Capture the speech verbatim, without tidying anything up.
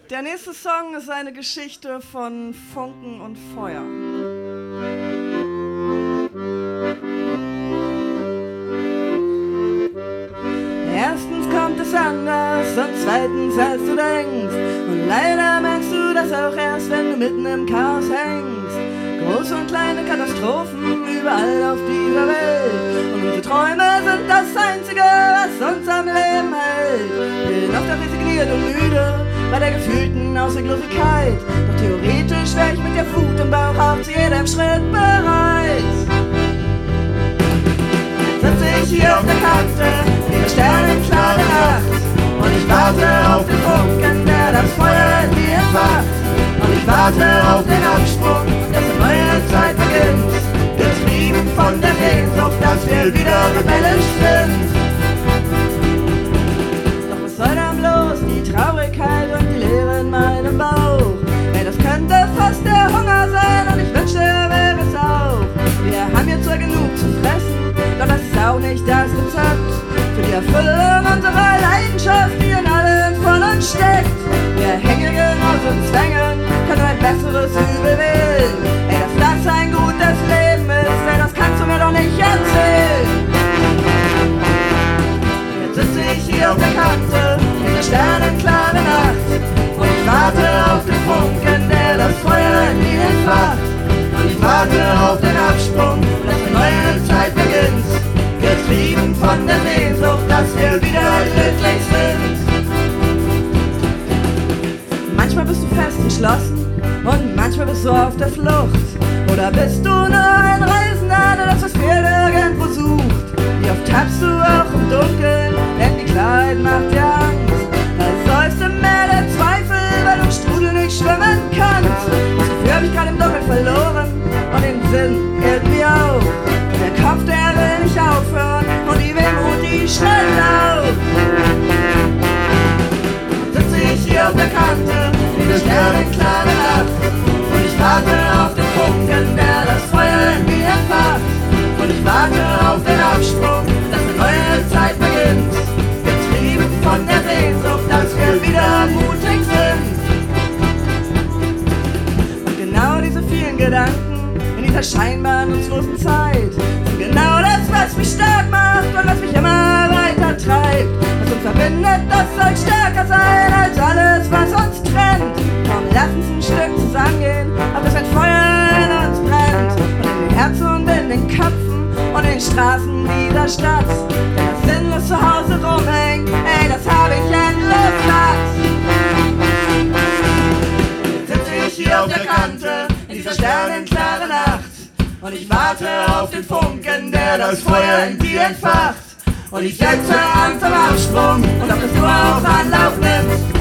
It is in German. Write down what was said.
Der nächste Song ist eine Geschichte von Funken und Feuer. Erstens kommt es anders und zweitens als du denkst. Und leider merkst du das auch erst, wenn du mitten im Chaos hängst. Große und kleine Katastrophen überall auf dieser Welt. Und unsere Träume sind das Einzige, was uns am Leben hält. Bin oft auch resigniert und müde bei der gefühlten Ausweglosigkeit. Doch theoretisch wär ich mit der Wut im Bauch auch zu jedem Schritt bereit. Sitze ich hier auf der Kante, ihre sternenklare Nacht. Und ich warte auf den Funken, der das Feuer in mir entfacht. Und ich warte auf den Absprung, dass eine neue Zeit beginnt. Getrieben von der Sehnsucht, dass wir wieder rebellisch sind. Doch was soll dann bloß die Traurigkeit und die Leere in meinem Bauch? Ey, das könnte fast der Hunger sein und ich wünschte, er wäre es auch. Wir haben hier zwar genug zu fressen, doch das ist auch nicht das Rezept für die Erfüllung unserer Leidenschaft, die in allen von uns steckt. Wir Hängigen aus uns Zwängen können ein besseres Übel wählen. Ey, dass das ein gutes Leben ist, ey, das kannst du mir doch nicht erzählen. Jetzt sitze ich hier auf der Kante in der sternenklaren Nacht. Und ich warte auf den Funken, der das Feuer in mir entfacht. Und ich warte auf den Absprung, dass eine neue Zeit beginnt. Getrieben von der Sehnsucht, dass wir wieder glücklich sind. Manchmal bist du fest entschlossen und manchmal bist du auf der Flucht. Oder bist du nur ein Reisender, der das Verspätet irgendwo sucht? Wie oft tappst du auch im Dunkeln, denn die Klarheit macht dir Angst. Da säufst im Meer der Zweifel, weil du im Strudel nicht schwimmen kannst. Das Gefühl hab ich grad im Dunkeln verloren und den Sinn irgendwie auch. Der Kopf, der will nicht aufhören und die Wehmut, die schnell auf. Sitze ich hier auf der Kante in der sternenklaren Nacht. Und ich warte auf den Funken, der das Feuer in mir entfacht. Und ich warte auf den Absprung, dass eine neue Zeit beginnt. Getrieben von der Sehnsucht, dass wir wieder mutig sind. Und genau diese vielen Gedanken in dieser scheinbar nutzlosen Zeit sind genau das, was mich stark macht und was mich immer weiter treibt. Was uns verbindet, das soll stärker sein als alles, was uns trennt. Komm, lass uns ein Stück zusammengehen, auf das ein Feuer in uns brennt. Und in den Herzen und in den Köpfen und in den Straßen dieser Stadt. Denn das sinnlos zu Hause rumhängt, ey, das hab ich endlos satt. Jetzt sitze ich hier auf der Kante in dieser sternenklaren Nacht. Und ich warte auf den Funken, der das Feuer in dir entfacht. Und ich setze an zum Absprung und ob das du auch Anlauf nimmst.